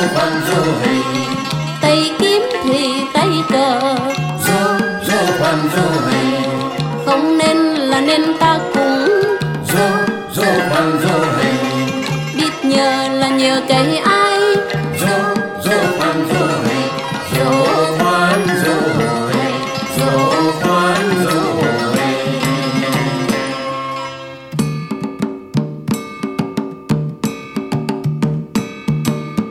quan du hì, tay kiếm thì tay cờ, du quan du hì.